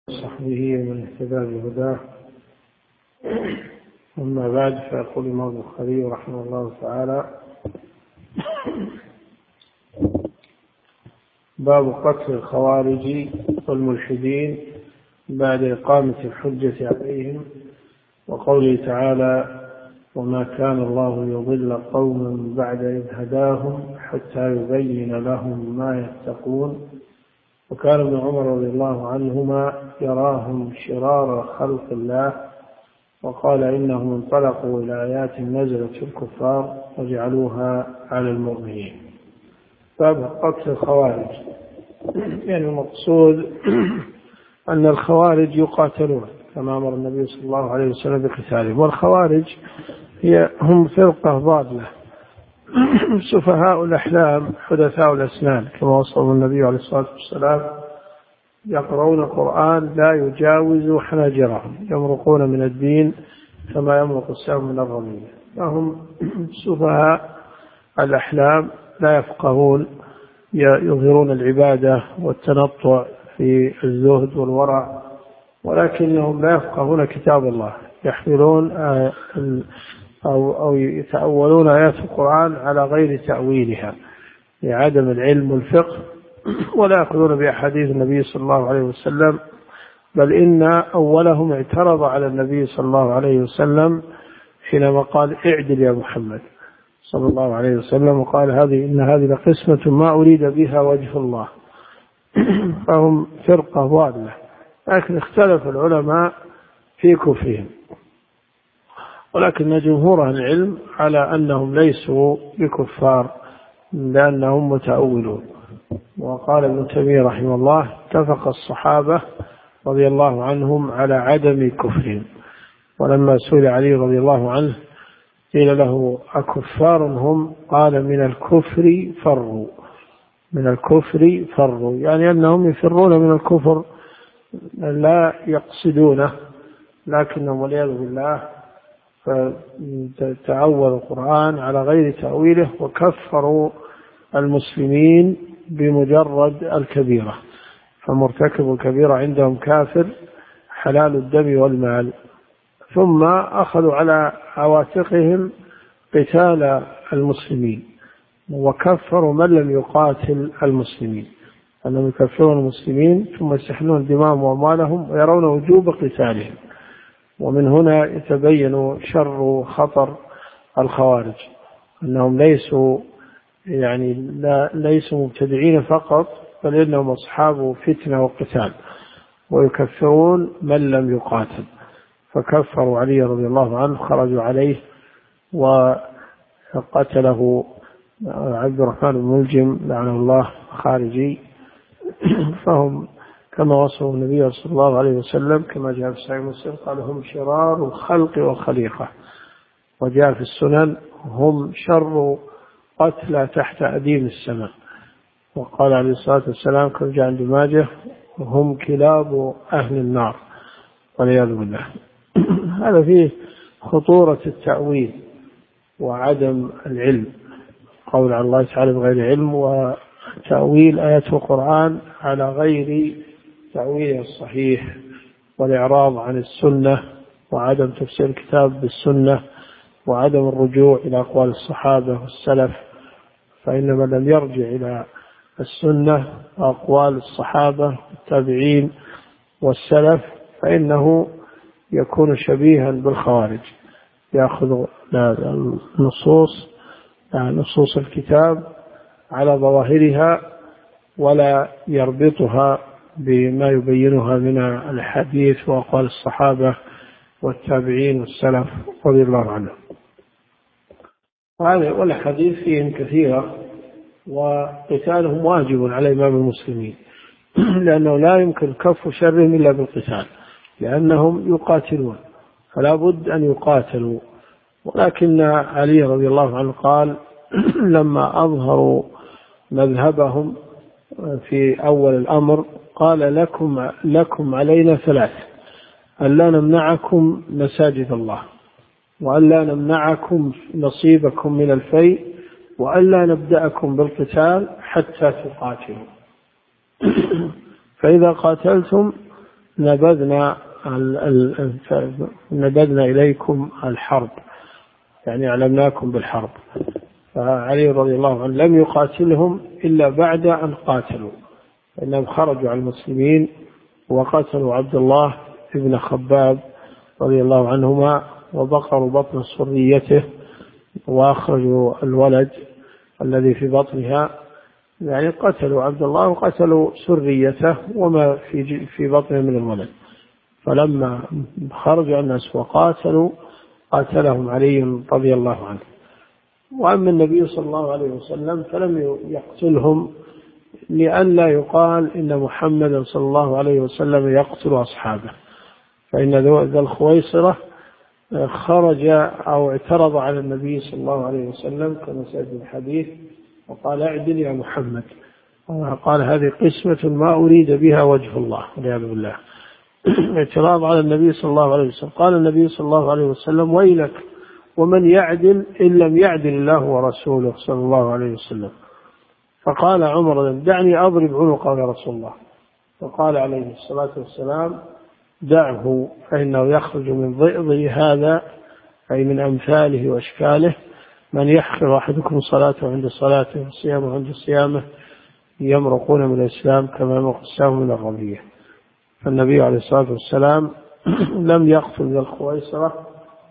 وصحبه ومن اهتدى بهداه. أما بعد، فيقول الإمام البخاري رحمه الله تعالى: باب قتل الخوارج والملحدين بعد إقامة الحجة عليهم، وقوله تعالى: وما كان الله ليضل قوما بعد إذ هداهم حتى يبين لهم ما يتقون. وكان ابن عمر رضي الله عنهما يراهم شرار خلق الله، وقال إنهم انطلقوا إلى آيات نزلت في الكفار وجعلوها على المؤمنين. باب قتل الخوارج، يعني المقصود أن الخوارج يقاتلون كما أمر النبي صلى الله عليه وسلم بقتالهم. والخوارج هم فرقة ضالة سفهاء الأحلام حدثاء الأسنان، كما وصفهم النبي عليه الصلاة والسلام: يقرؤون القرآن لا يجاوز حناجرهم، يمرقون من الدين كما يمرق السهم من الرمية. فهم سفهاء الأحلام لا يفقهون، يظهرون العبادة والتنطع في الزهد والورع، ولكنهم لا يفقهون كتاب الله، يحملون أو يتأولون آيات القرآن على غير تأويلها لعدم العلم والفقه، ولا يأخذون بأحاديث النبي صلى الله عليه وسلم، بل إن أولهم اعترض على النبي صلى الله عليه وسلم حينما قال: اعدل يا محمد صلى الله عليه وسلم، وقال: إن هذه لقسمة ما أريد بها وجه الله. فهم فرقة ضالة، لكن اختلف العلماء في كفرهم، ولكن جمهور العلم على أنهم ليسوا بكفار لأنهم متأولون. وقال ابن تيمية رحمه الله: اتفق الصحابة رضي الله عنهم على عدم كفرهم. ولما سئل علي رضي الله عنه قيل له: أكفار هم؟ قال: من الكفر فروا. من الكفر فروا، يعني أنهم يفرون من الكفر، لا يقصدونه، لكنهم والعياذ بالله فتعودوا القرآن على غير تأويله وكفروا المسلمين بمجرد الكبيرة. فمرتكب الكبيرة عندهم كافر حلال الدم والمال. ثم أخذوا على عواتقهم قتال المسلمين، وكفروا من لم يقاتل المسلمين، أنهم يكفرون المسلمين ثم يستحلون دماءهم وأموالهم ويرون وجوب قتالهم. ومن هنا يتبين شر خطر الخوارج، أنهم ليسوا مبتدعين فقط، بل إنهم أصحاب فتنة وقتال، ويكفرون من لم يقاتل. فكفروا علي رضي الله عنه، خرجوا عليه وقتله عبد الرحمن بن ملجم لعنه الله خارجي. فهم كما وصفوا النبي صلى الله عليه وسلم كما جاء في صحيح مسلم قال: هم شرار الخلق والخليقة. وجاء في السنن: هم شر قتلى تحت أديم السماء. وقال عليه الصلاة والسلام كما جاء عند ماجه: هم كلاب أهل النار والعياذ بالله. هذا فيه خطورة التأويل وعدم العلم، قول على الله تعالى بغير علم، وتأويل آيات القرآن على غير تأويله الصحيح، والإعراض عن السنة، وعدم تفسير الكتاب بالسنة، وعدم الرجوع إلى أقوال الصحابة والسلف. فإن من لم يرجع إلى السنة وأقوال الصحابة والتابعين والسلف فإنه يكون شبيها بالخوارج، يأخذ نصوص الكتاب على ظواهرها ولا يربطها بما يبينها من الحديث وأقوال الصحابة والتابعين والسلف رضي الله عنهم. والحديث فيهم كثيرة، وقتالهم واجب على إمام المسلمين لأنه لا يمكن كف شرهم إلا بالقتال، لأنهم يقاتلون فلا بد أن يقاتلوا. ولكن علي رضي الله عنه قال لما أظهروا مذهبهم في أول الأمر قال: لكم علينا ثلاث: ألا نمنعكم مساجد الله، وألا نمنعكم نصيبكم من الفيء، وألا نبدأكم بالقتال حتى تقاتلوا. فإذا قاتلتم نبذنا إليكم الحرب، يعني علمناكم بالحرب. فعلي رضي الله عنه لم يقاتلهم إلا بعد أن قاتلوا، إنهم خرجوا على المسلمين وقتلوا عبد الله ابن خباب رضي الله عنهما، وبقروا بطن سريته وأخرجوا الولد الذي في بطنها، يعني قتلوا عبد الله وقتلوا سريته وما في بطنه من الولد. فلما خرج الناس وقاتلوا قاتلهم علي رضي الله عنه. وأما النبي صلى الله عليه وسلم فلم يقتلهم لئلا يقال إن محمدا صلى الله عليه وسلم يقتل أصحابه، فإن ذا الخويصرة خرج أو اعترض على النبي صلى الله عليه وسلم كما سيأتي الحديث، وقال اعدل يا محمد، قال هذه قسمة ما أريد بها وجه الله والعياذ بالله. اعتراض على النبي صلى الله عليه وسلم. قال النبي صلى الله عليه وسلم ويلك ومن يعدل إن لم يعدل الله ورسوله صلى الله عليه وسلم. فقال عمر دعني أضرب عنقه يا رسول الله، فقال عليه الصلاة والسلام دعه فإنه يخرج من ضئضه هذا، أي من أمثاله وأشكاله، من يحقر أحدكم صلاته عند صلاته وصيامه عند صيامه يمرقون من الإسلام كما يمرق السهم من الرمية. فالنبي عليه الصلاة والسلام لم يقتل ذا الخويصرة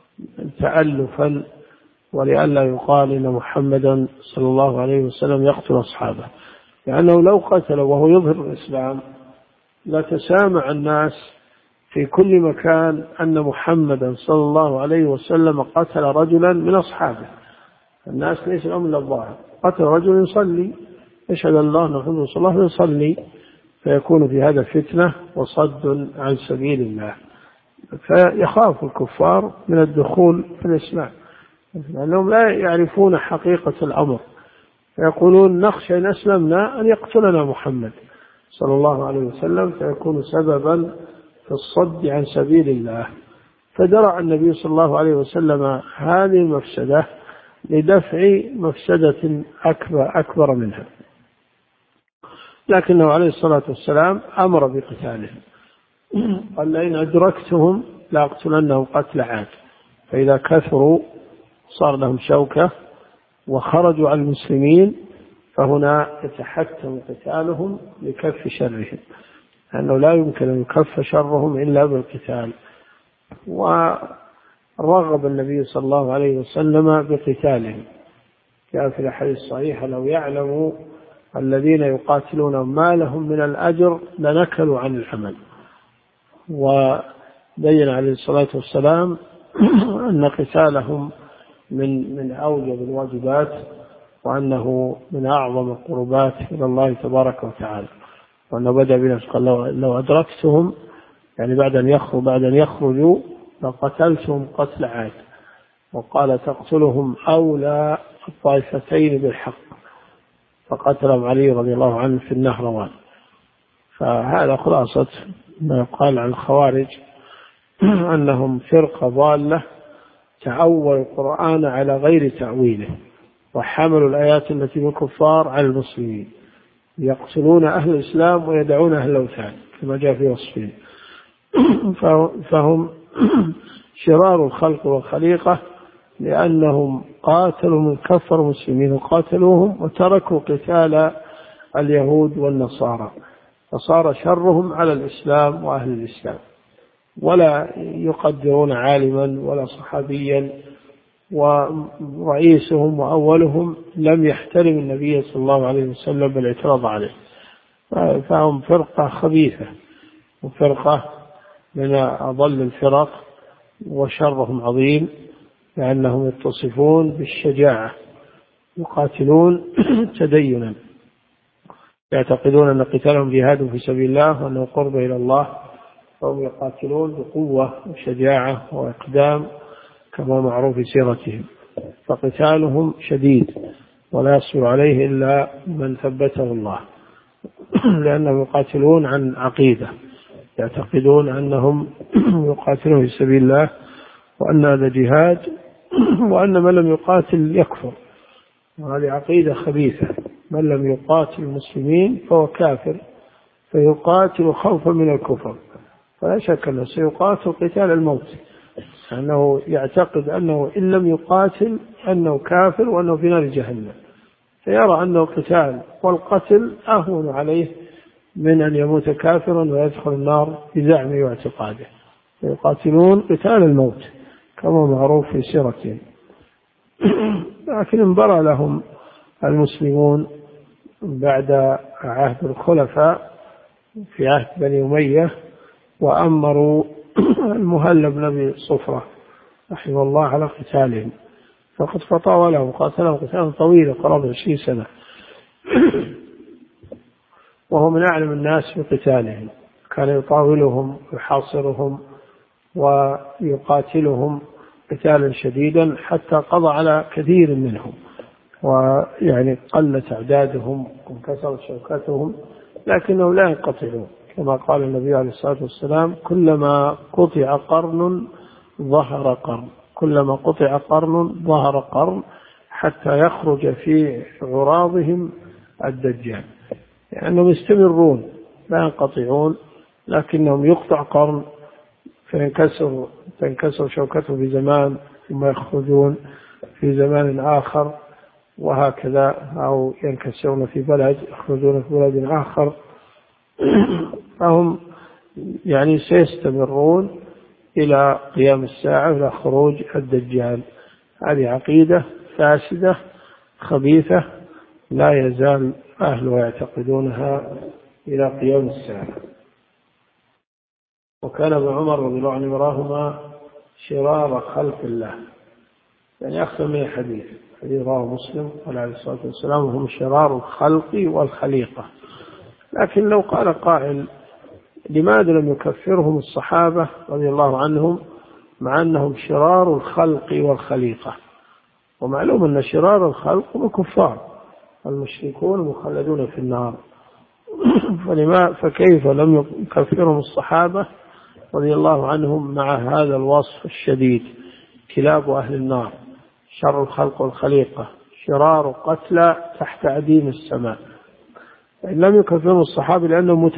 تألفا ولئلا يقال إن محمدا صلى الله عليه وسلم يقتل أصحابه، لأنه لو قتل وهو يظهر الإسلام لتسامع الناس في كل مكان أن محمدا صلى الله عليه وسلم قتل رجلا من أصحابه. الناس ليس لهم إلا الظاهر، قتل رجل يصلي يشهد الله أن محمد صلى الله عليه وسلم يصلي، فيكون في هذا فتنة وصد عن سبيل الله، فيخاف الكفار من الدخول في الإسلام لأنهم لا يعرفون حقيقة الأمر، فيقولون نخشى إن أسلمنا أن يقتلنا محمد صلى الله عليه وسلم، فيكون سببا في الصد عن سبيل الله. فدرع النبي صلى الله عليه وسلم هذه المفسدة لدفع مفسدة أكبر منها، لكنه عليه الصلاة والسلام أمر بقتالهم، قال لئن أدركتهم لأقتلنهم قتل عاد، فإذا كثروا صار لهم شوكة وخرجوا على المسلمين فهنا يتحتم قتالهم لكف شرهم، لأنه لا يمكن أن يكف شرهم إلا بالقتال. ورغب النبي صلى الله عليه وسلم بقتالهم، جاء في الحديث الصحيح لو يعلم الذين يقاتلون ما لهم من الأجر لنكلوا عن العمل. وبين عليه الصلاة والسلام أن قتالهم من أوجب الواجبات، وأنه من أعظم القربات إلى الله تبارك وتعالى، وأنه بدأ بنفسه قال لو أدركتهم يعني بعد أن يخرجوا لقتلتهم قتل عاد، وقال تقتلهم أولى الطائفتين بالحق، فقتلهم علي رضي الله عنه في النهروان. فهذا خلاصة ما يقال عن الخوارج أنهم فرقة ضالة تعولوا القرآن على غير تأويله، وحملوا الآيات التي من الكفار على المسلمين، يقتلون أهل الإسلام ويدعون أهل الأوثان كما جاء في وصفهم. فهم شرار الخلق والخليقة، لأنهم قاتلوا من كفر المسلمين وقاتلوهم وتركوا قتال اليهود والنصارى، فصار شرهم على الإسلام وأهل الإسلام، ولا يقدرون عالما ولا صحابيا، ورئيسهم وأولهم لم يحترم النبي صلى الله عليه وسلم بالاعتراض عليه. فهم فرقة خبيثة وفرقة من أضل الفرق، وشرهم عظيم لأنهم يتصفون بالشجاعة، يقاتلون تدينا، يعتقدون أن قتالهم جهاد في سبيل الله وأنه قرب إلى الله، فهم يقاتلون بقوة وشجاعة وإقدام كما معروف في سيرتهم، فقتالهم شديد ولا يصبر عليه إلا من ثبته الله، لأنهم يقاتلون عن عقيدة، يعتقدون أنهم يقاتلون في سبيل الله وأن هذا جهاد، وأن من لم يقاتل يكفر، وهذه عقيدة خبيثة. من لم يقاتل المسلمين فهو كافر، فيقاتل خوفا من الكفر، فلا شك أنه سيقاتل قتال الموت، أنه يعتقد أنه إن لم يقاتل أنه كافر وأنه في نار جهنم، فيرى أنه قتال والقتل أهون عليه من أن يموت كافرا ويدخل النار بزعمه واعتقاده، يقاتلون قتال الموت كما معروف في سيرتهم. لكن انبرى لهم المسلمون بعد عهد الخلفاء في عهد بني أمية، وأمروا المهلب بن أبي صفرة رحمه الله على قتالهم، فقد فطاولهم قاتلهم قتالا طويلا قرابة 20 سنة، وهو من أعلم الناس بقتالهم، كان يطاولهم ويحاصرهم ويقاتلهم قتالا شديدا حتى قضى على كثير منهم، ويعني قلت أعدادهم وانكسرت شوكتهم، لكنهم لا ينقطعون كما قال النبي عليه الصلاة والسلام: كلما قطع قرن ظهر قرن، كلما قطع قرن ظهر قرن، حتى يخرج في عراضهم الدجال، لأنهم يستمرون لا ينقطعون، لكنهم يقطع قرن تنكسر شوكته في زمان ثم يخرجون في زمان آخر، وهكذا، أو ينكسرون في بلد يخرجون في بلد آخر، فهم يعني سيستمرون إلى قيام الساعة إلى خروج الدجال. هذه عقيدة فاسدة خبيثة لا يزال أهلها يعتقدونها إلى قيام الساعة. وكان ابن عمر رضي الله عنه يراهما شرار خلق الله، يعني أخذ من الحديث رواه مسلم قال عليه الصلاة والسلام: هم شرار الخلق والخليقة. لكن لو قال قائل: لماذا لم يكفرهم الصحابة رضي الله عنهم مع أنهم شرار الخلق والخليقة؟ ومعلوم أن شرار الخلق هم كفار، المشركون مخلدون في النار، فكيف لم يكفرهم الصحابة رضي الله عنهم مع هذا الوصف الشديد: كلاب أهل النار، شر الخلق والخليقة، شرار قتلى تحت عديم السماء؟ لم يكفروا الصحابة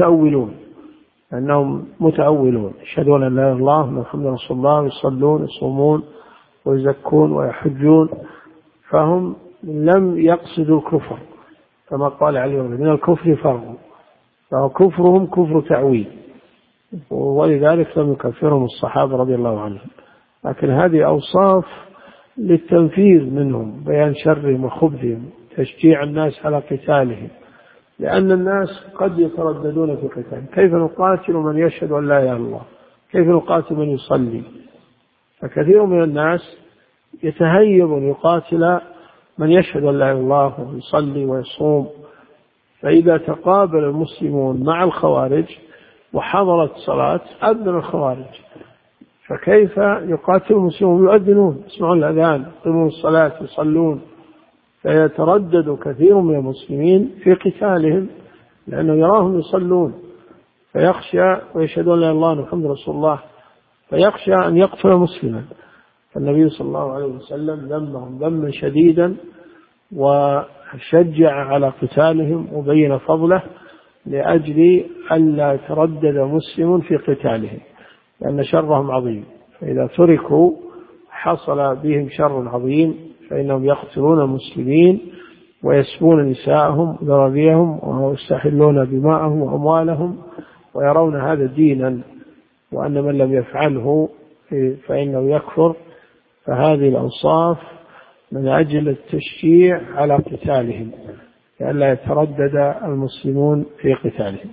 لأنهم متأولون يشهدون أن لا إله إلا الله محمد رسول الله، يصلون يصومون ويزكون ويحجون، فهم لم يقصدوا الكفر كما قال علي من الكفر فرق، فكفرهم كفر تعويل، ولذلك لم يكفرهم الصحابة رضي الله عنهم. لكن هذه أوصاف للتنفيذ منهم، بيان شرهم وخبثهم، تشجيع الناس على قتالهم، لأن الناس قد يترددون في قتال: كيف نقاتل من يشهد أن لا إله إلا الله؟ كيف نقاتل من يصلي؟ فكثير من الناس يتهيب أن يقاتل من يشهد أن لا إله إلا الله ويصلي ويصوم، فإذا تقابل المسلمون مع الخوارج وحضرت صلاة أذن الخوارج، فكيف يقاتل المسلمون يؤذنون يسمعون الأذان يقيمون الصلاة يصلون؟ فيتردد كثير من المسلمين في قتالهم لأنه يراهم يصلون، فيخشى ويشهدون لا إله إلا الله محمد رسول الله، فيخشى أن يقتل مسلما. فالنبي صلى الله عليه وسلم ذمهم ذما شديدا وشجع على قتالهم وبين فضله لأجل ألا يتردد مسلم في قتالهم، لأن شرهم عظيم، فإذا تركوا حصل بهم شر عظيم، فإنهم يقتلون المسلمين ويسبون نساءهم وذراريهم ويستحلون دماءهم وأموالهم، ويرون هذا دينا، وأن من لم يفعله فإنه يكفر. فهذه الأوصاف من أجل التشجيع على قتالهم لئلا يتردد المسلمون في قتالهم.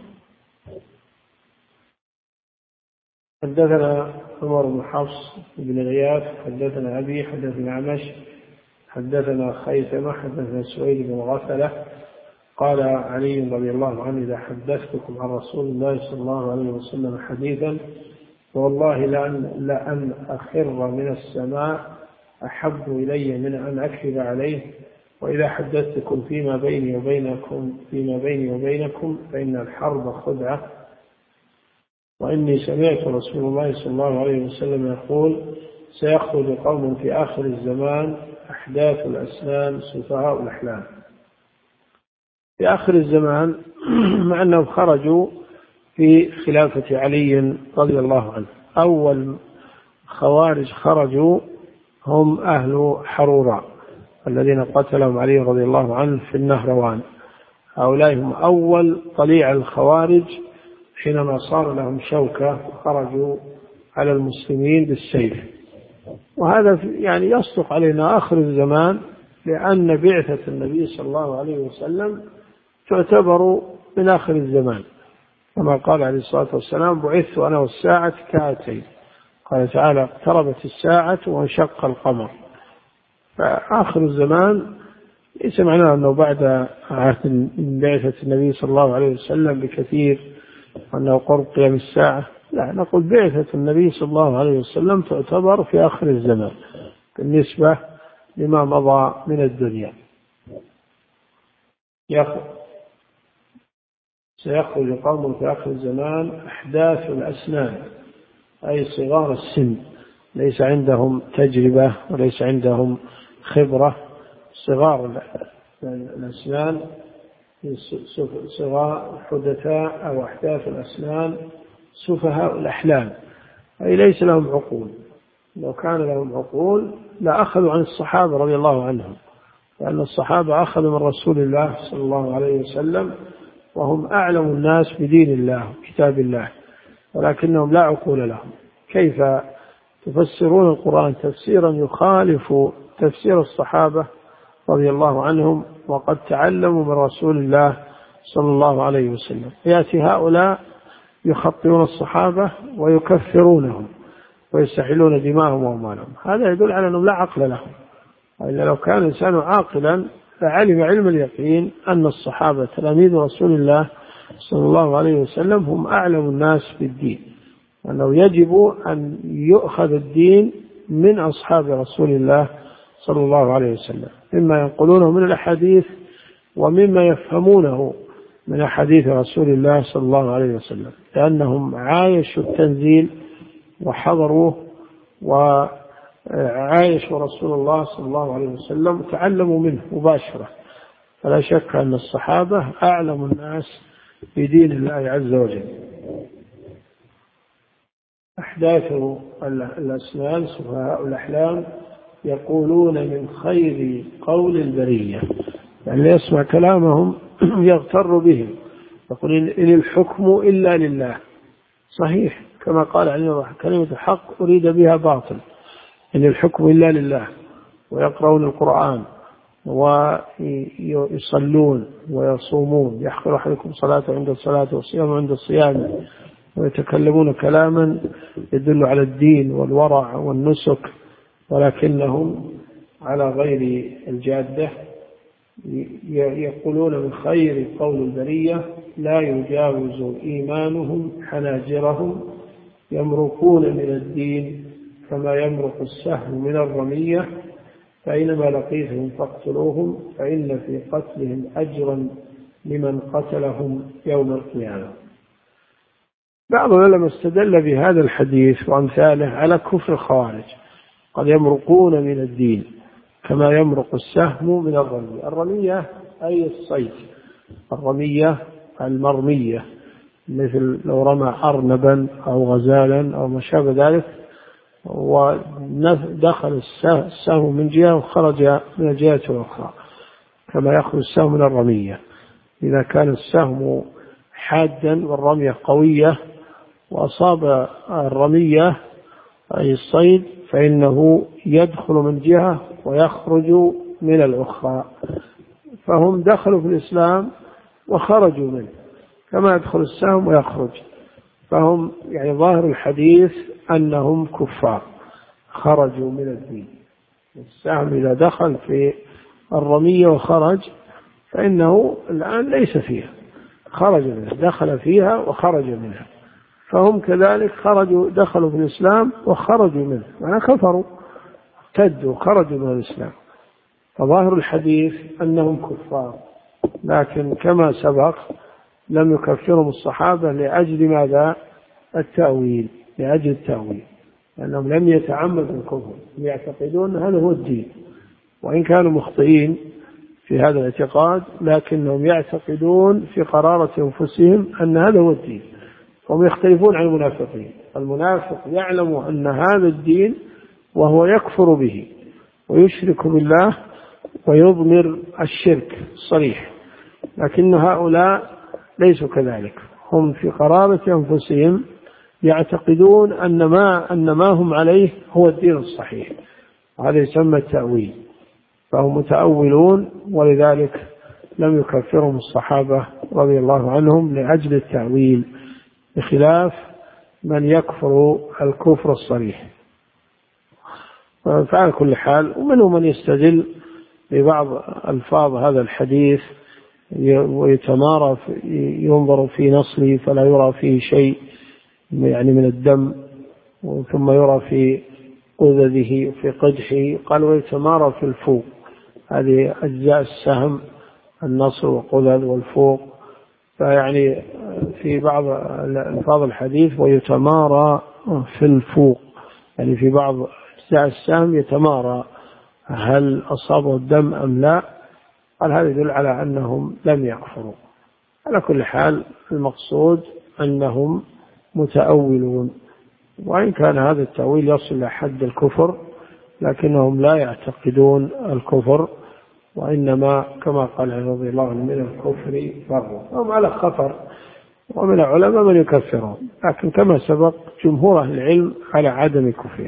حدثنا عمر بن حفص بن غياث حدثنا أبي حدثنا عمش حدثنا خيثمة حدثنا سويد بن غفلة قال علي رضي الله عنه: إذا حدثتكم عن رسول الله صلى الله عليه وسلم حديثا والله لأن أخر من السماء أحب إلي من أن أكذب عليه، وإذا حدثتكم فيما بيني وبينكم فإن الحرب خدعة، وإني سمعت رسول الله صلى الله عليه وسلم يقول: سيخرج قوم في آخر الزمان أحداث الأسنان سفهاء الأحلام. في آخر الزمان مع أنهم خرجوا في خلافة علي رضي الله عنه. أول خوارج خرجوا هم أهل حرورة الذين قتلهم علي رضي الله عنه في النهروان. هؤلاء هم أول طليع الخوارج حينما صار لهم شوكة خرجوا على المسلمين بالسيف. وهذا يعني يصدق علينا آخر الزمان، لأن بعثة النبي صلى الله عليه وسلم تعتبر من آخر الزمان، كما قال عليه الصلاة والسلام: بعثت أنا والساعة كهاتين. قال تعالى: اقتربت الساعة وانشق القمر. فآخر الزمان ليس معناه أنه بعد عهد بعثة النبي صلى الله عليه وسلم بكثير وأنه قرب قيام الساعة، لا، نقول بعثة النبي صلى الله عليه وسلم تعتبر في آخر الزمان بالنسبة لما مضى من الدنيا. سيخرج قوم في آخر الزمان أحداث الأسنان، أي صغار السن، ليس عندهم تجربة وليس عندهم خبرة. صغار الأسنان، صغار حدثاء أو أحداث الأسنان، سفهاء الأحلام، أي ليس لهم عقول. لو كان لهم عقول لأخذوا عن الصحابة رضي الله عنهم، لأن الصحابة أخذوا من رسول الله صلى الله عليه وسلم وهم أعلم الناس بدين الله وكتاب الله، ولكنهم لا عقول لهم. كيف تفسرون القرآن تفسيرا يخالف تفسير الصحابة رضي الله عنهم وقد تعلموا من رسول الله صلى الله عليه وسلم؟ يأتي هؤلاء يخطئون الصحابة ويكفرونهم ويستحلون دماءهم وأموالهم. هذا يدل على أنهم لا عقل لهم. إلا لو كان الإنسان عاقلا فعلم علم اليقين أن الصحابة تلاميذ رسول الله صلى الله عليه وسلم هم أعلم الناس بالدين، وأنه يجب أن يؤخذ الدين من أصحاب رسول الله صلى الله عليه وسلم، مما ينقلونه من الأحاديث ومما يفهمونه من أحاديث رسول الله صلى الله عليه وسلم، لأنهم عايشوا التنزيل وحضروه وعايشوا رسول الله صلى الله عليه وسلم وتعلموا منه مباشرة. فلا شك أن الصحابة أعلم الناس بدين الله عز وجل. أحداث الأسنان سفهاء الأحلام يقولون من خير قول البرية، يعني يسمع كلامهم يغتر بهم، يقول إن الحكم إلا لله. صحيح، كما قال عليه كلمة الحق أريد بها باطل. إن الحكم إلا لله، ويقرؤون القرآن ويصلون ويصومون، يحقر أحدكم صلاة عند الصلاة والصيام عند الصيام، ويتكلمون كلاما يدل على الدين والورع والنسك، ولكنهم على غير الجادة. يقولون من خير قول البرية لا يجاوز إيمانهم حناجرهم، يمرقون من الدين كما يمرق السهم من الرمية، فإنما لقيتهم فاقتلوهم فإن في قتلهم أجرا لمن قتلهم يوم القيامة. بعض العلماء استدل بهذا الحديث وأمثاله على كفر الخوارج، قد يمرقون من الدين كما يمرق السهم من الرمية. الرمية أي الصيد، الرمية المرمية، مثل لو رمى أرنبا أو غزالا أو ما شابه ذلك ودخل السهم من جهة وخرج من الجهة الأخرى، كما يخرج السهم من الرمية. إذا كان السهم حادا والرمية قوية وأصاب الرمية أي الصيد فإنه يدخل من جهة ويخرج من الأخرى. فهم دخلوا في الإسلام وخرجوا منه كما يدخل السهم ويخرج. فهم يعني ظاهر الحديث أنهم كفار خرجوا من الدين. السهم إذا دخل في الرمية وخرج فإنه الآن ليس فيها، خرج منها، دخل فيها وخرج منها. فهم كذلك دخلوا في الإسلام وخرجوا منه، يعني كفروا ارتدوا خرجوا من الإسلام. فظاهر الحديث أنهم كفار، لكن كما سبق لم يكفرهم الصحابة لأجل ماذا؟ التأويل، لأجل التأويل، لأنهم لم يتعمدوا الكفر، يعتقدون هذا هو الدين، وإن كانوا مخطئين في هذا الاعتقاد لكنهم يعتقدون في قرارة أنفسهم أن هذا هو الدين، هم يختلفون عن المنافقين. المنافق يعلم أن هذا الدين وهو يكفر به ويشرك بالله ويضمر الشرك الصريح، لكن هؤلاء ليسوا كذلك، هم في قرارة أنفسهم يعتقدون أن ما هم عليه هو الدين الصحيح، وهذا يسمى التأويل، فهم متأولون، ولذلك لم يكفرهم الصحابة رضي الله عنهم لأجل التأويل، بخلاف من يكفر الكفر الصريح. فعلى كل حال، ومنهم من يستدل ببعض ألفاظ هذا الحديث ويتمارى ينظر في نصله فلا يرى فيه شيء يعني من الدم، ثم يرى في قذذه في قدحه، قال ويتمارى في الفوق، هذه أجزاء السهم، النصر والقذذ والفوق، فيعني في بعض ألفاظ الحديث ويتمارى في الفوق، يعني في بعض أجزاء السهم يتمارى هل أصابه الدم أم لا، قال هذا يدل على أنهم لم يكفروا. على كل حال المقصود أنهم متأولون، وإن كان هذا التأويل يصل إلى حد الكفر لكنهم لا يعتقدون الكفر، وإنما كما قال رضي الله عنه من الكفر فروا، هم على خطر، ومن العلماء من يكفرهم، لكن كما سبق جمهور أهل العلم على عدم كفرهم.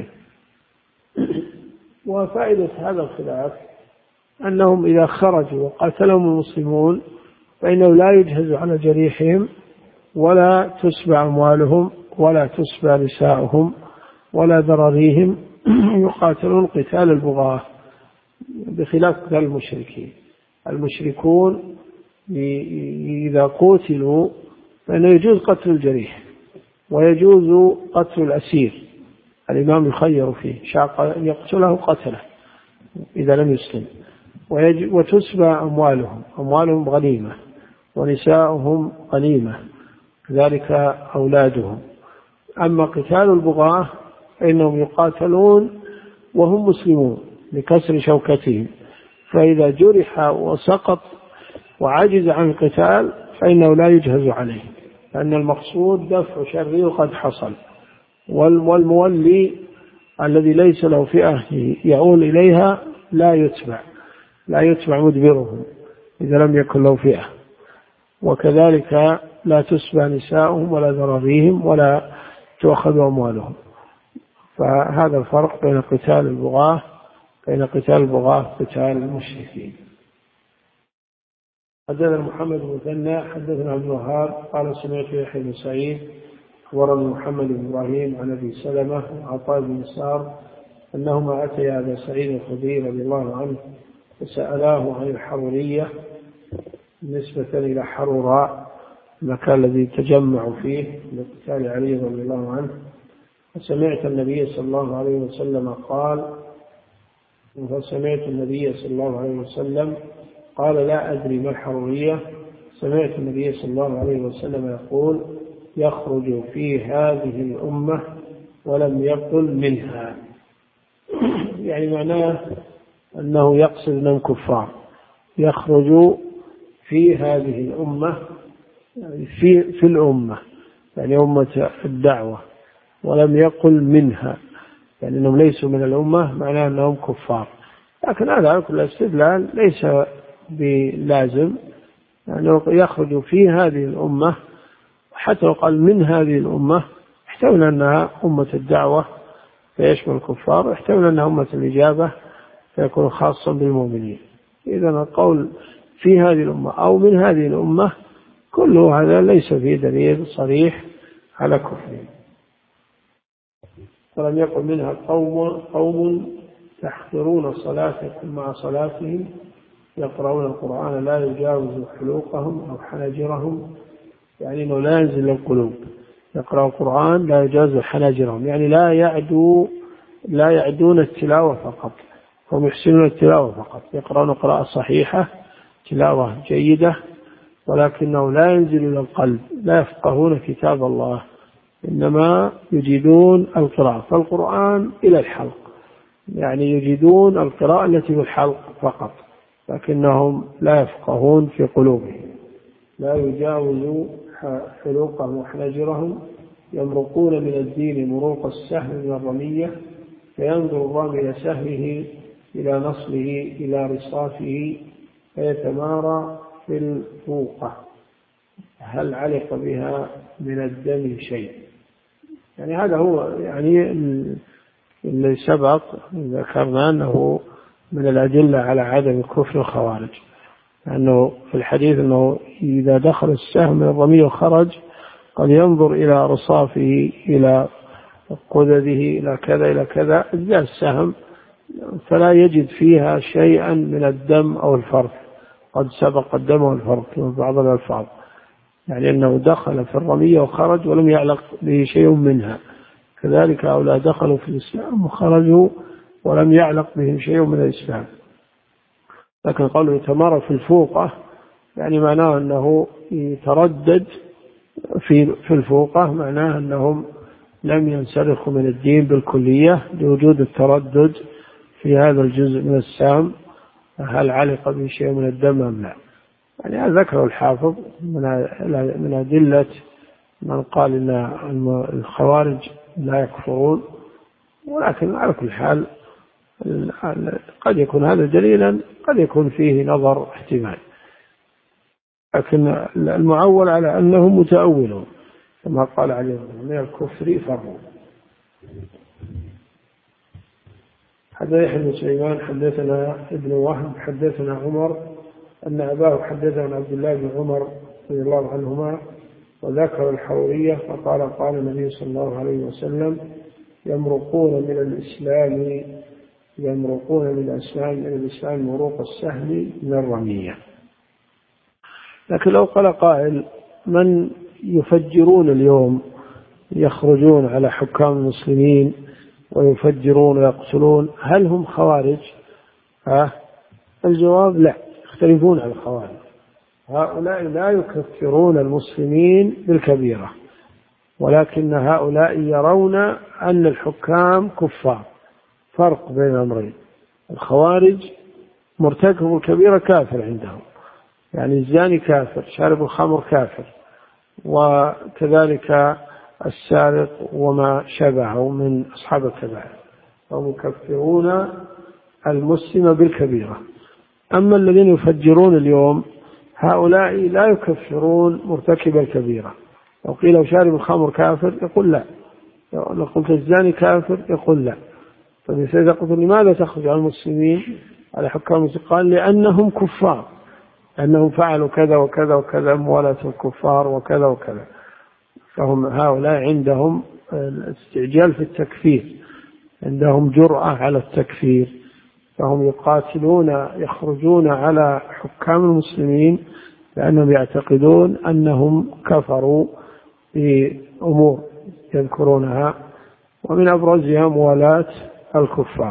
وفائدة هذا الخلاف أنهم إذا خرجوا وقاتلهم المسلمون فإنه لا يجهز على جريحهم، ولا تسبى أموالهم، ولا تسبى نساؤهم، ولا ذراريهم، يقاتلون قتال البغاة، بخلاف قتال المشركين. المشركون إذا قتلوا فإنه يجوز قتل الجريح، ويجوز قتل الأسير، الإمام يخير فيه، شاء يقتله قتله إذا لم يسلم، وتسبى أموالهم غنيمة، ونساؤهم غنيمة، كذلك أولادهم. أما قتال البغاة فإنهم يقاتلون وهم مسلمون لكسر شوكتهم، فإذا جرح وسقط وعجز عن القتال فإنه لا يجهز عليه، لأن المقصود دفع شره قد حصل، والمولي الذي ليس له فئة يعول إليها لا يتبع مدبرهم إذا لم يكن له فئة، وكذلك لا تسبى نساؤهم ولا ذراريهم ولا تؤخذ أموالهم. فهذا الفرق بين قتال البغاة قتال المشركين. حدثنا محمد بن مثنى حدثنا عبد الوهاب قال سمعت يحيى بن سعيد أخبرني محمد بن إبراهيم عن أبي سلمة وعطاء بن يسار أنهما أتيا أبا سعيد الخدري رضي الله عنه فسألاه عن الحرورية نسبة إلى حروراء، المكان الذي تجمعوا فيه لقتال علي رضي الله عنه. فسمعت النبي صلى الله عليه وسلم قال لا أدري ما الحرورية. سمعت النبي صلى الله عليه وسلم يقول يخرج في هذه الأمة ولم يقل منها، يعني معناه أنه يقصد أنهم كفار، يخرج في هذه الأمة، يعني في الأمة، يعني أمة الدعوة، ولم يقل منها، يعني أنهم ليسوا من الأمة، معناه أنهم كفار. لكن هذا على كل استدلال ليس بلازم، يعني يخرج في هذه الأمة، حتى لو قال من هذه الأمة احتمل أنها أمة الدعوة فيشمل الكفار، احتمل أنها أمة الإجابة فيكون خاصا بالمؤمنين. إذن القول في هذه الأمة أو من هذه الأمة كل هذا ليس فيه دليل صريح على كفرهم. ولم يقل منها قوم تحقرون صلاتكم مع صلاتهم يقرؤون القرآن لا يجاوز حلوقهم أو حناجرهم، يعني أنه لا ينزل القلوب، يقرأ القرآن لا يجاوز حناجرهم، يعني لا يعدون التلاوة فقط، هم يحسنون التلاوة فقط، يقرؤون قراءة صحيحة تلاوة جيدة، ولكنه لا ينزل إلى القلب، لا يفقهون كتاب الله، إنما يجيدون القراءة، فالقرآن إلى الحلق، يعني يجيدون القراءة التي في الحلق فقط، لكنهم لا يفقهون في قلوبهم، لا يجاوز حلوقهم وحنجرهم يمرقون من الدين مروق السهم من الرمية، فينظر الرامي إلى سهمه إلى نصله إلى رصافه فيتمارى في الفوقة هل علق بها من الدم شيء. يعني هذا هو يعني اللي سبق ذكرنا أنه من الأدلة على عدم كفر الخوارج، لأنه في الحديث أنه إذا دخل السهم من الرمي وخرج قد ينظر إلى رصافه إلى قدده إلى كذا إلى كذا، جاء السهم فلا يجد فيها شيئا من الدم أو الفرث، قد سبق الدم والفرث في بعض الألفاظ، يعني أنه دخل في الرمية وخرج ولم يعلق به شيء منها. كذلك هؤلاء دخلوا في الإسلام وخرجوا ولم يعلق بهم شيء من الإسلام. لكن قالوا يتمارى في الفوقة، يعني معناه أنه يتردد في الفوقة، معناه أنهم لم ينسلخوا من الدين بالكلية لوجود التردد في هذا الجزء من السام هل علق به شيء من الدم أم لا. يعني هذا ذكره الحافظ من أدلة من قال إن الخوارج لا يكفرون، ولكن على كل حال قد يكون هذا دليلا، قد يكون فيه نظر احتمال، لكن المعول على أنهم متأولون كما قال عليه من الكفر فروا. حدثنا يحيى بن سليمان حدثنا ابن وهب حدثنا عمر أن أباه حدثه عن عبد الله بن عمر رضي الله عنهما وذكر الحورية فقال قال النبي صلى الله عليه وسلم يمرقون من الإسلام مروق السهم من الرمية. لكن لو قال قائل من يفجرون اليوم يخرجون على حكام المسلمين ويفجرون ويقتلون هل هم خوارج؟ الجواب لا، يختلفون عن الخوارج. هؤلاء لا يكفرون المسلمين بالكبيرة، ولكن هؤلاء يرون أن الحكام كفار، فرق بين الأمرين. الخوارج مرتكب الكبيرة كافر عندهم، يعني الزاني كافر، شارب الخمر كافر، وكذلك السارق وما شبهه من أصحاب الكبائر، هم يكفرون المسلم بالكبيرة. أما الذين يفجرون اليوم هؤلاء لا يكفرون مرتكب الكبيرة. لو قيل لو شارب الخمر كافر يقول لا، لو قلت الزاني كافر يقول لا. فإذا قلت لماذا تخرج على المسلمين على حكام المسلمين؟ قال لأنهم كفار، أنهم فعلوا كذا وكذا وكذا، موالاة الكفار وكذا وكذا. فهم هؤلاء عندهم استعجال في التكفير، عندهم جرأة على التكفير، فهم يقاتلون يخرجون على حكام المسلمين لأنهم يعتقدون أنهم كفروا بأمور يذكرونها، ومن أبرزها موالاة الكفار.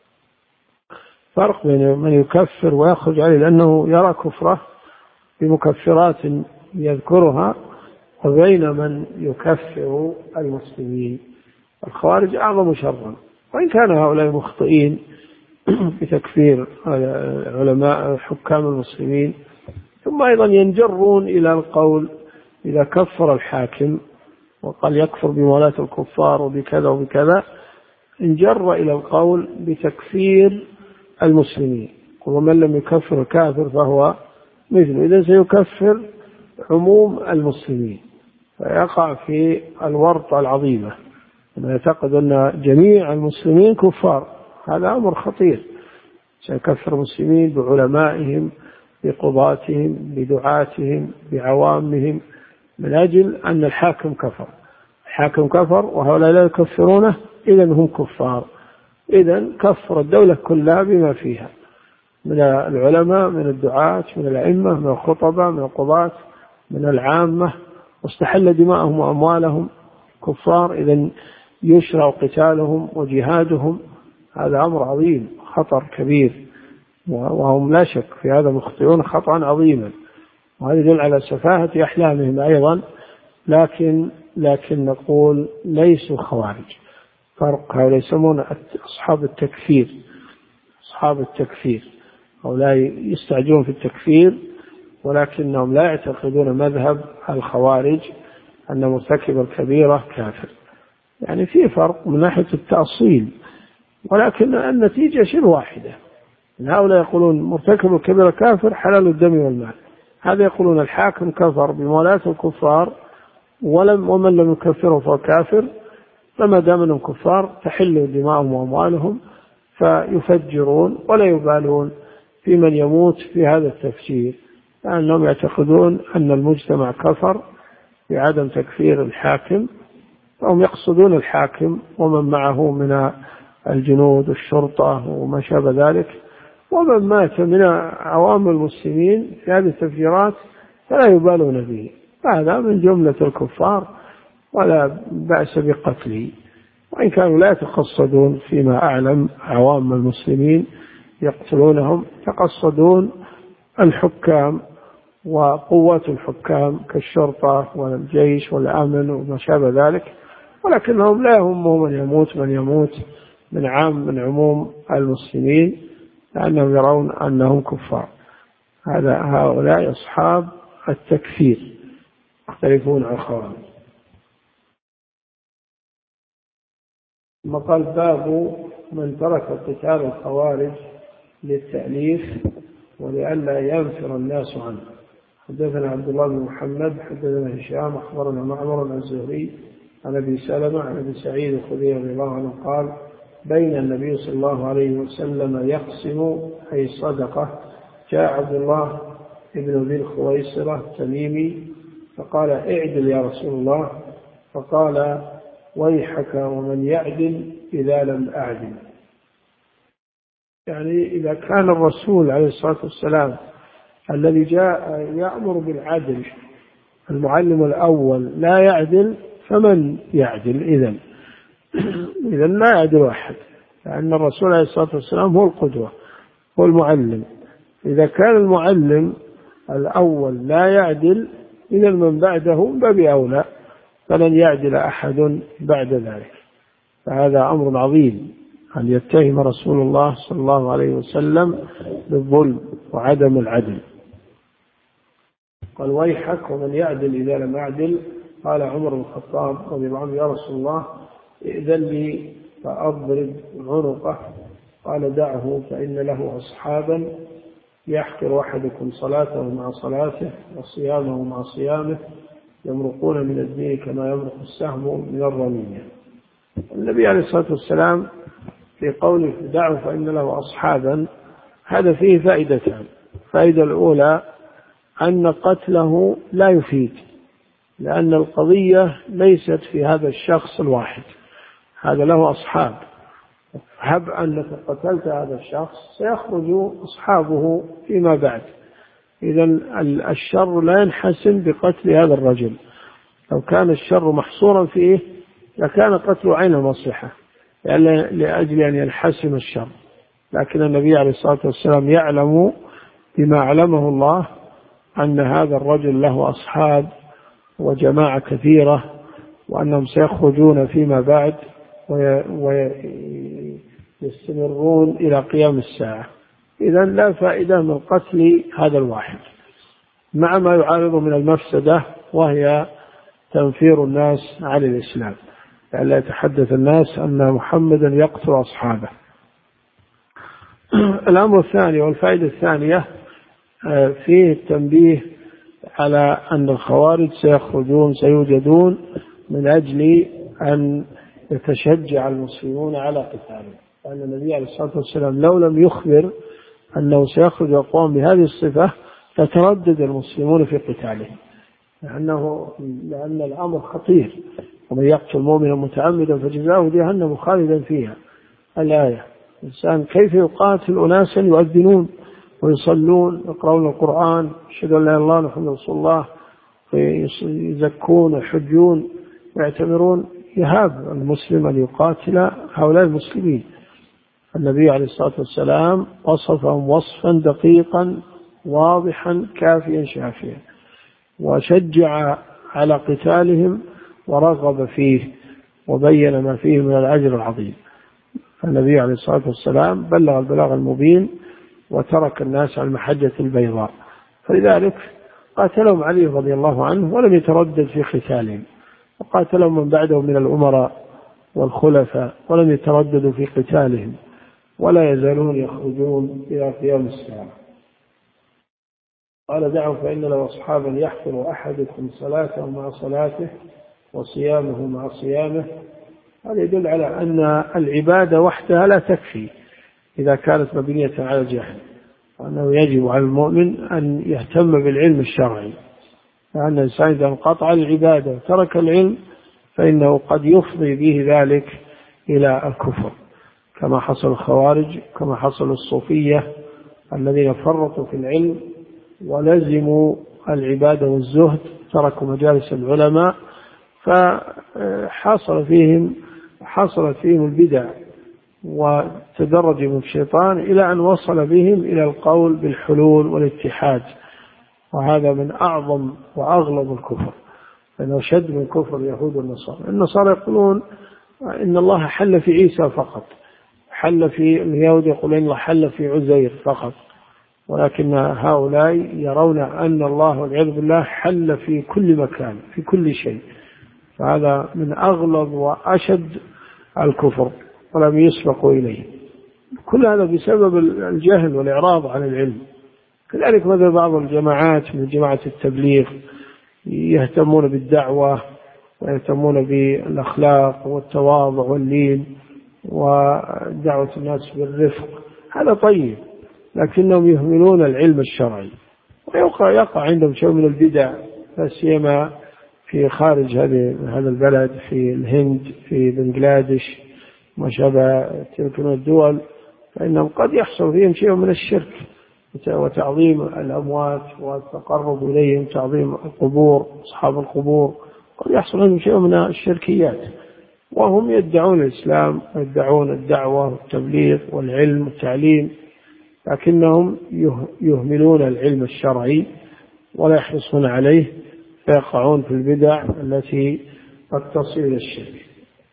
فرق بين من يكفر ويخرج عليه لأنه يرى كفره بمكفرات يذكرها، وبين من يكفر المسلمين. الخوارج أعظم شرا، وإن كان هؤلاء مخطئين بتكفير علماء حكام المسلمين، ثم أيضا ينجرون إلى القول إذا كفر الحاكم وقال يكفر بموالاة الكفار وبكذا وبكذا، انجر إلى القول بتكفير المسلمين، ومن لم يكفر الكافر فهو مثله، إذا سيكفر عموم المسلمين فيقع في الورطة العظيمة أن يعتقد أن جميع المسلمين كفار. هذا أمر خطير، سيكفر المسلمين بعلمائهم بقضاتهم بدعاتهم بعوامهم من أجل أن الحاكم كفر. الحاكم كفر وهؤلاء لا يكفرونه، إذن هم كفار. إذن كفر الدولة كلها بما فيها من العلماء من الدعاة من الأئمة من الخطباء من القضاة من العامة، واستحل دماءهم وأموالهم كفار، إذن يشرع قتالهم وجهادهم. هذا أمر عظيم خطر كبير، وهم لا شك في هذا مخطئون خطأ عظيما، وهذا يدل على سفاهة أحلامهم أيضا. لكن نقول ليسوا خوارج، فرق. هؤلاء يسمون أصحاب التكفير، أو لا يستعجلون في التكفير ولكنهم لا يعتقدون مذهب الخوارج أن مرتكب الكبيرة كافر. يعني في فرق من ناحية التأصيل، ولكن النتيجة شبه واحدة. هؤلاء يقولون مرتكب الكبيرة كافر حلال الدم والمال، هذا يقولون الحاكم كفر بمولاة الكفار ومن لم يكفره فهو كافر، فما دام انهم كفار تحل دماءهم واموالهم، فيفجرون ولا يبالون في من يموت في هذا التفجير، لأنهم يعتقدون أن المجتمع كفر بعدم تكفير الحاكم، فهم يقصدون الحاكم ومن معه من الجنود والشرطة وما شابه ذلك، ومن مات من عوام المسلمين في هذه التفجيرات فلا يبالون به، هذا من جملة الكفار ولا بأس بقتله. وإن كانوا لا يتقصدون فيما أعلم عوام المسلمين يقتلونهم، يتقصدون الحكام وقوات الحكام كالشرطة والجيش والأمن وما شابه ذلك، ولكنهم لا يهمهم من يموت من عموم المسلمين، لأنهم يرون أنهم كفار. هؤلاء أصحاب التكفير يختلفون عن الخوارج. ثم قال باب من ترك قتال الخوارج للتأليف ولئلا ينفر الناس عنه. حدثنا عبد الله بن محمد حدثنا هشام أخبرنا معمر عن الزهري عن أبي سلمة عن أبي سعيد الخدري رضي الله عنه قال بين النبي صلى الله عليه وسلم يقسم أي صدقة جاء عبد الله ابن ذي الخويصرة التميمي فقال اعدل يا رسول الله، فقال ويحك ومن يعدل إذا لم أعدل. يعني إذا كان الرسول عليه الصلاة والسلام الذي جاء يأمر بالعدل المعلم الأول لا يعدل، فمن يعدل إذن لا يعدل أحد، لأن الرسول عليه الصلاة والسلام هو القدوة هو المعلم. إذا كان المعلم الأول لا يعدل إذن من بعده باب أولى، فلن يعدل أحد بعد ذلك. فهذا أمر عظيم أن يتهم رسول الله صلى الله عليه وسلم بالظلم وعدم العدل. قال ويحك ومن يعدل إذا لم أعدل. قال عمر بن الخطاب رضي الله عنه يا رسول الله ائذن لي فأضرب عنقه. قال دعه فإن له أصحابا يحقر أحدكم صلاته مع صلاته وصيامه مع صيامه يمرقون من الدين كما يمرق السهم من الرمية. النبي عليه الصلاة والسلام في قوله دعه فإن له أصحابا هذا فيه فائدتان. الفائدة الأولى أن قتله لا يفيد، لأن القضية ليست في هذا الشخص الواحد، هذا له أصحاب، هب أنك قتلت هذا الشخص سيخرج أصحابه فيما بعد. إذن الشر لا ينحسم بقتل هذا الرجل، لو كان الشر محصورا فيه لكان قتله عين المصلحة لأجل أن ينحسم الشر، لكن النبي عليه الصلاة والسلام يعلم بما علمه الله أن هذا الرجل له أصحاب وجماعة كثيرة وأنهم سيخرجون فيما بعد ويستمرون إلى قيام الساعة. إذن لا فائدة من قتل هذا الواحد مع ما يعارض من المفسدة، وهي تنفير الناس عن الإسلام، لألا يتحدث الناس أن محمدا يقتل أصحابه. الأمر الثاني والفائدة الثانية فيه التنبيه على أن الخوارج سيوجدون من أجل أن يتشجع المسلمون على قتاله، لأن النبي عليه الصلاة والسلام لو لم يخبر أنه سيخرج أقوام بهذه الصفة فتردد المسلمون في قتاله، لأن الأمر خطير. ومن يقتل مؤمنا متعمدا فجزاؤه جهنم خالدا فيها الآية. الإنسان كيف يقاتل أناسا يؤذنون ويصلون يقرؤون القرآن يشهدون أن لا إله إلا الله محمد رسول الله ويزكون ويحجون ويعتمرون؟ يهاب المسلم أن يقاتل هؤلاء المسلمين. النبي عليه الصلاة والسلام وصفهم وصفا دقيقا واضحا كافيا شافيا، وشجع على قتالهم ورغب فيه وبين ما فيه من الأجر العظيم. النبي عليه الصلاة والسلام بلغ البلاغ المبين وترك الناس على المحجة البيضاء، فلذلك قاتلهم علي رضي الله عنه ولم يتردد في قتالهم، وقاتلهم من بعده من الأمراء والخلفاء ولم يترددوا في قتالهم، ولا يزالون يخرجون إلى قيام الساعة. قال دعوا فإن له أصحابا يحفر أحدكم صلاته مع صلاته وصيامه مع صيامه. هذا يدل على أن العبادة وحدها لا تكفي إذا كانت مبنية على الجهل، وأنه يجب على المؤمن أن يهتم بالعلم الشرعي، لأن الإنسان إذا انقطع العبادة وترك العلم فإنه قد يفضي به ذلك إلى الكفر، كما حصل الخوارج، كما حصل الصوفية الذين فرطوا في العلم ولزموا العبادة والزهد، تركوا مجالس العلماء، فحصلت فيهم البدع، وتدرج من الشيطان إلى أن وصل بهم إلى القول بالحلول والاتحاد، وهذا من أعظم وأغلظ الكفر، لأنه شد من كفر اليهود والنصارى. النصارى يقولون إن الله حل في عيسى فقط، حل في اليهود يقولون إن الله حل في عزير فقط، ولكن هؤلاء يرون أن الله والعياذ بالله حل في كل مكان في كل شيء، فهذا من أغلظ وأشد الكفر ولم يسبقوا إليه. كل هذا بسبب الجهل والإعراض عن العلم. كذلك مثل بعض الجماعات من جماعة التبليغ يهتمون بالدعوة ويهتمون بالأخلاق والتواضع واللين ودعوة الناس بالرفق، هذا طيب، لكنهم يهملون العلم الشرعي، ويقع عندهم شيء من البدع، لا سيما في خارج هذا البلد، في الهند، في بنغلاديش ما شابه تلك الدول، فإنهم قد يحصل فيهم شيء من الشرك وتعظيم الأموات والتقرب إليهم، تعظيم القبور، أصحاب القبور، قد يحصل فيهم شيء من الشركيات، وهم يدعون الإسلام ويدعون الدعوة والتبليغ والعلم والتعليم، لكنهم يهملون العلم الشرعي ولا يحرصون عليه، فيقعون في البدع التي قد تصل إلى الشرك.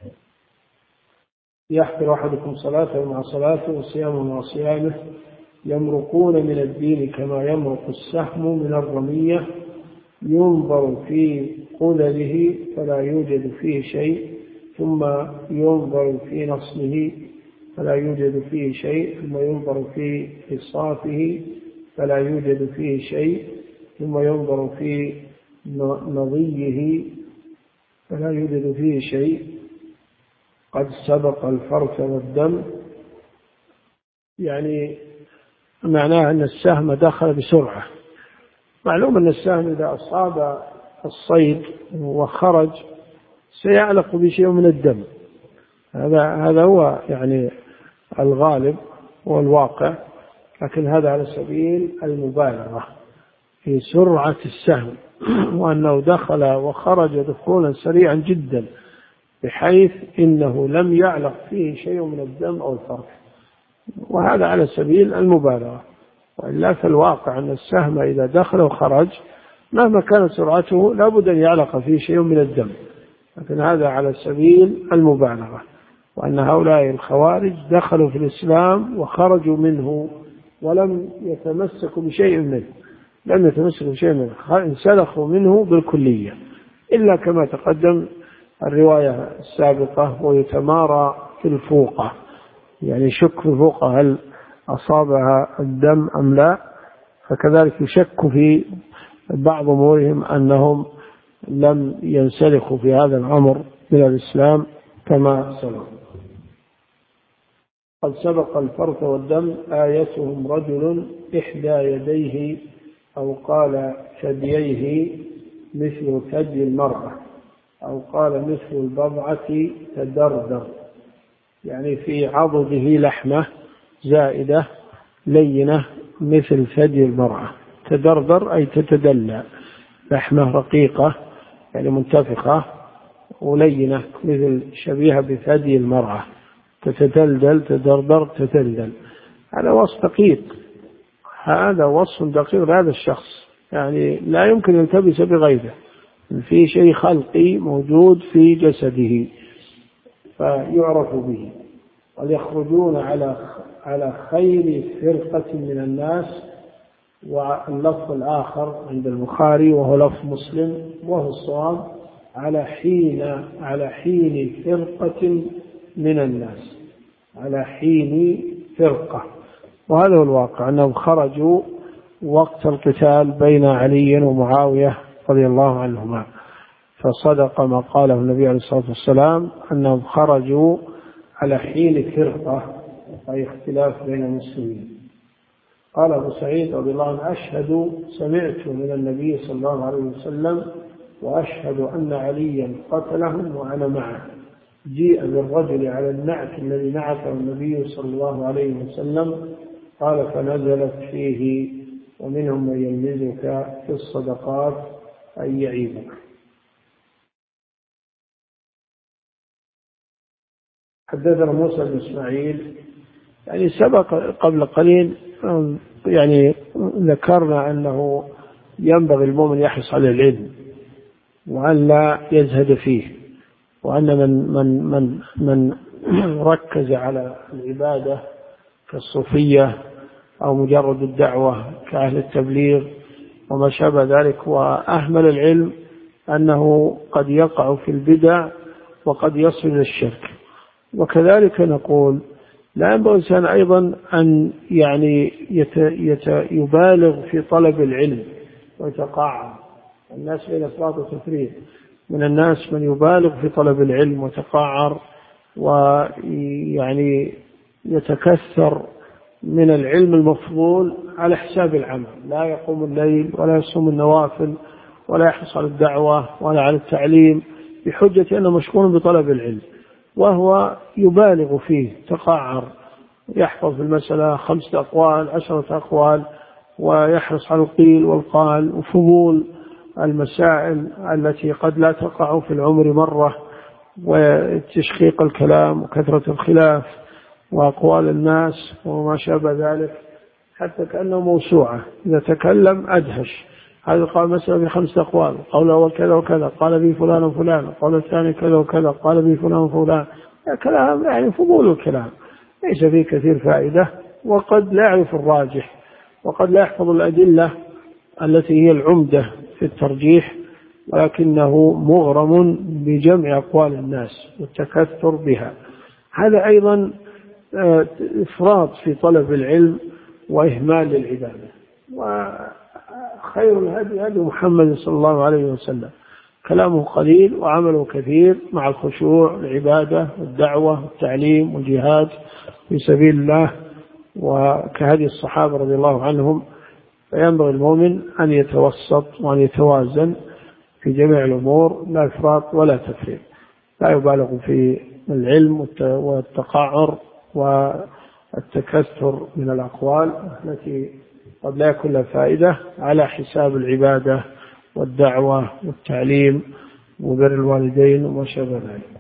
يحفر أحدكم صلاته مع صلاته وصيامه مع صيامه، يمرقون من الدين كما يمرق السهم من الرمية، ينظر في قلله فلا يوجد فيه شيء، ثم ينظر في نصله فلا يوجد فيه شيء، ثم ينظر في إصافه فلا يوجد فيه شيء، ثم ينظر في نضيه فلا يوجد فيه شيء، قد سبق الفرث والدم. يعني معناه أن السهم دخل بسرعة. معلوم أن السهم إذا أصاب الصيد وخرج سيعلق بشيء من الدم، هذا هو يعني الغالب والواقع، لكن هذا على سبيل المبالغة في سرعة السهم، وأنه دخل وخرج دخولا سريعا جدا بحيث إنه لم يعلق فيه شيء من الدم أو الفرث، وهذا على سبيل المبالغة. وإلا في الواقع أن السهم إذا دخل وخرج مهما كانت سرعته لابد أن يعلق فيه شيء من الدم، لكن هذا على سبيل المبالغة. وأن هؤلاء الخوارج دخلوا في الإسلام وخرجوا منه ولم يتمسكوا بشيء منه، لم يتمسكوا بشيء منه، انسلخوا منه بالكلية، إلا كما تقدم الرواية السابقة، ويتمارى في الفوقة، يعني يشك في الفوقة هل أصابها الدم أم لا، فكذلك يشك في بعض أمورهم أنهم لم ينسلخوا في هذا الأمر من الإسلام كما سبق. قد سبق الفرث والدم، آيتهم رجل إحدى يديه أو قال ثدييه مثل ثدي المرأة أو قال مثل البضعة تدردر، يعني في عضده لحمة زائدة لينة مثل ثدي المرأة. تدردر أي تتدلى، لحمة رقيقة يعني منتفخة ولينة مثل شبيهة بثدي المرأة، تتدلدل، تدردر، تتدلدل. هذا وصف دقيق، هذا وصف دقيق لهذا الشخص، يعني لا يمكن أن يلتبس بغيره، في شيء خلقي موجود في جسده فيعرف به. ويخرجون على خير فرقة من الناس واللفظ الآخر عند البخاري وهو لفظ مسلم وهو الصواب على حين فرقة من الناس، على حين فرقة. وهذا هو الواقع، أنهم خرجوا وقت القتال بين علي ومعاوية رضي الله عنهما، فصدق ما قاله النبي عليه الصلاة والسلام أنهم خرجوا على حين فرقة، أي اختلاف بين المسلمين. قال أبو سعيد رضي الله عنه: أشهد سمعت من النبي صلى الله عليه وسلم وأشهد أن عليا قتلهم وأنا معه. جيء بالرجل على النعت الذي نعته النبي صلى الله عليه وسلم، قال: فنزلت فيه: ومنهم من يلمزك في الصدقات أي يعيبك. حدثنا موسى بن إسماعيل، يعني سبق قبل قليل يعني ذكرنا أنه ينبغي المؤمن يحرص على العلم وأن لا يزهد فيه، وأن من ركز على العبادة كالصوفية أو مجرد الدعوة كأهل التبليغ وما شابه ذلك وأهمل العلم، أنه قد يقع في البدع وقد يصل إلى الشرك. وكذلك نقول لا ينبغي الإنسان أيضا أن يعني يبالغ في طلب العلم ويتقاعد. الناس بين إفراط وتفريط، من الناس من يبالغ في طلب العلم وتقاعر ويعني يتكثر من العلم المفضول على حساب العمل، لا يقوم الليل ولا يصوم النوافل ولا يحرص على الدعوة ولا على التعليم بحجة أنه مشغول بطلب العلم، وهو يبالغ فيه، تقاعر، يحفظ في المسألة 5 أقوال 10 أقوال، ويحرص على القيل والقال وفضول المسائل التي قد لا تقع في العمر مرة، وتشقيق الكلام وكثرة الخلاف وأقوال الناس وما شابه ذلك، حتى كأنه موسوعة، إذا تكلم أدهش. هذا قال مثلا ب5 أقوال، قول الأول كذا وكذا، قال به فلان وفلان، قول الثاني كذا وكذا، قال به فلان وفلان. كلام يعني فضول الكلام ليس فيه كثير فائدة، وقد لا يعرف الراجح، وقد لا يحفظ الأدلة التي هي العمدة في الترجيح، ولكنه مغرم بجمع أقوال الناس والتكثر بها. هذا أيضا إفراط في طلب العلم وإهمال للعبادة. وخير الهدي هدي محمد صلى الله عليه وسلم، كلامه قليل وعمله كثير، مع الخشوع، العبادة والدعوة والتعليم والجهاد في سبيل الله، وكهدي الصحابة رضي الله عنهم. فينبغي المؤمن أن يتوسط وأن يتوازن في جميع الأمور، لا إفراط ولا تفريط، لا يبالغ في العلم والتقاعر والتكثر من الأقوال التي قد لا يكون لها فائدة على حساب العبادة والدعوة والتعليم وبر الوالدين وما شابه ذلك.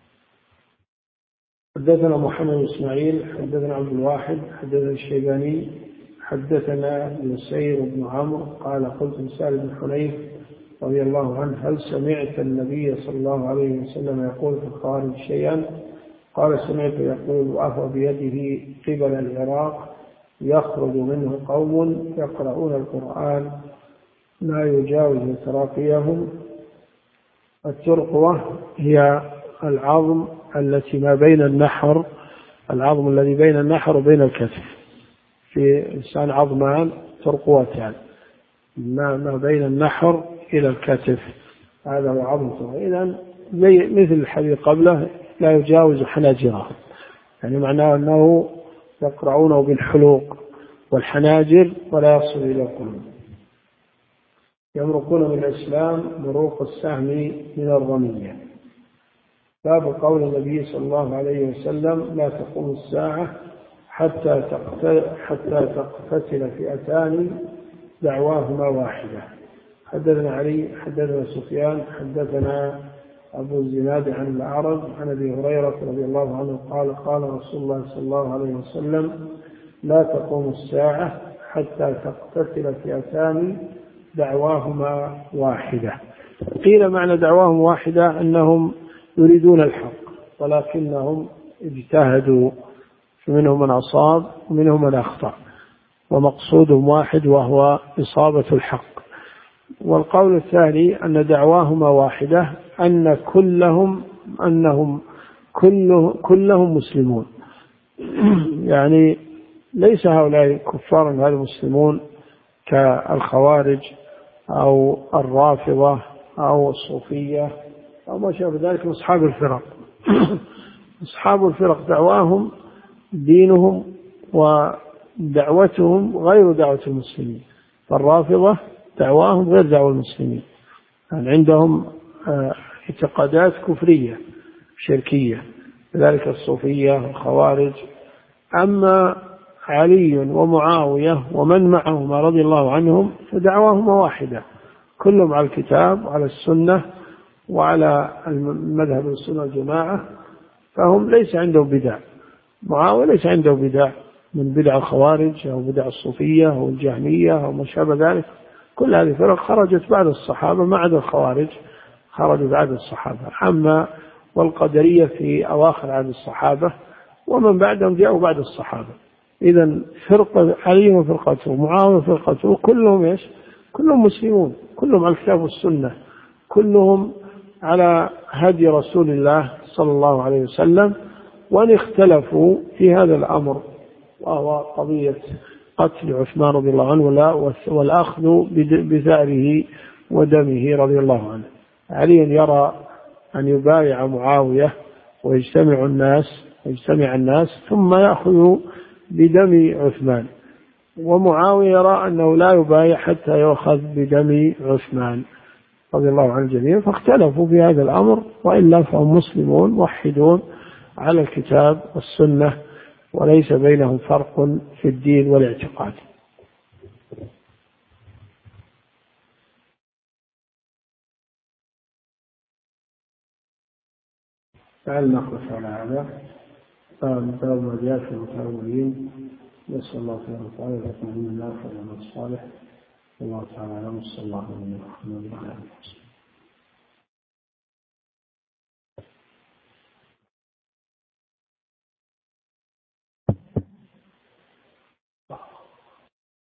حدثنا محمد بن إسماعيل، حدثنا عبد الواحد، حدثنا الشيباني، حدثنا نسير بن عمرو قال: قلت لسهل بن حنيف رضي الله عنه: هل سمعت النبي صلى الله عليه وسلم يقول في الخارج شيئا؟ قال: سمعت يقول: وأهو بيده قبل العراق يخرج منه قوم يقرؤون القرآن لا يجاوز تراقيهم. الترقوة هي العظم التي ما بين النحر، العظم الذي بين النحر وبين الكتف، في إنسان عظمان ترقوتان، ما بين النحر إلى الكتف، هذا هو عظم. إذن مثل الحديث قبله لا يجاوز حناجرهم، يعني معناه أنه يقرعونه بالحلوق والحناجر ولا يصل إلى القلوب. يمرقون من الإسلام مروق السهم من الرمية. باب قول النبي صلى الله عليه وسلم: لا تقوم الساعة حتى تقتتل فئتان دعواهما واحدة. حدثنا علي، حدثنا سفيان، حدثنا أبو الزناد عن الأعرج عن أبي هريرة رضي الله عنه قال: قال رسول الله صلى الله عليه وسلم: لا تقوم الساعة حتى تقتتل فئتان دعواهما واحدة. قيل معنى دعواهم واحدة أنهم يريدون الحق، ولكنهم اجتهدوا، فمنهم من أصاب ومنهم من أخطأ. ومقصودهم واحد وهو إصابة الحق. والقول الثاني أن دعواهما واحدة، أنهم كلهم مسلمون، يعني ليس هؤلاء كفارا هؤلاء مسلمون كالخوارج أو الرافضة أو الصوفية أو ما شابه ذلك من أصحاب الفرق. أصحاب الفرق دعواهم دينهم ودعوتهم غير دعوة المسلمين، فالرافضة دعواهم غير دعوة المسلمين، يعني عندهم اعتقادات كفرية شركية، ذلك الصوفية والخوارج. أما علي ومعاوية ومن معهما رضي الله عنهم فدعواهما واحدة، كلهم على الكتاب وعلى السنة وعلى المذهب السنة والجماعة، فهم ليس عندهم بدع. معاوية ليس عنده بدع من بدع الخوارج أو بدع الصوفية أو الجهمية أو ما شابه ذلك، كل هذه الفرق خرجت بعد الصحابة ما عدا الخوارج خرجوا بعد الصحابة، أما والقدرية في أواخر عهد الصحابة ومن بعدهم جاءوا بعد الصحابة. إذن فرقة علي وفرقته معاوية وفرقته كلهم إيش؟ كلهم مسلمون، كلهم على الكتاب والسنة، كلهم على هدي رسول الله صلى الله عليه وسلم. وأن اختلفوا في هذا الأمر وهو قضية قتل عثمان رضي الله عنه والأخذ بثأره ودمه رضي الله عنه. علي يرى أن يبايع معاوية ويجتمع الناس ثم يأخذ بدم عثمان، ومعاوية يرى أنه لا يبايع حتى يأخذ بدم عثمان رضي الله عن الجميع، فاختلفوا في هذا الأمر، وإلا فهم مسلمون موحدون على الكتاب والسنة، وليس بينهم فرق في الدين والاعتقاد. تعال نقف على هذا باب ما جاء في المتأولين. نسأل الله سبحانه وتعالى أن يكون الناس والعمل الصالح. الله تعالى أعلم. صلى الله عليه وسلم.